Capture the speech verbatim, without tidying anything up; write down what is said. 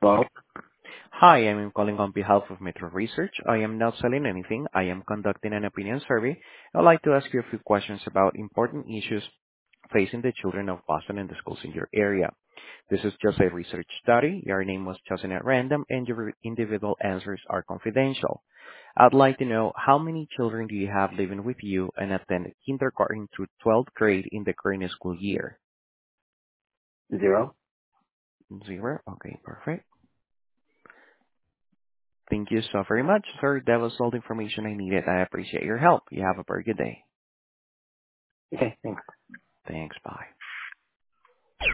Well, Hi, I'm calling on behalf of Metro Research. I am not selling anything. I am conducting an opinion survey. I'd like to ask you a few questions about important issues facing the children of Boston and the schools in your area. This is just a research study. Your name was chosen at random, and your individual answers are confidential. I'd like to know how many children do you have living with you and attend kindergarten through twelfth grade in the current school year? zero. Zero? Okay, perfect. Thank you so very much, sir. That was all the information I needed. I appreciate your help. You have a very good day. Okay, thanks. Thanks. Bye.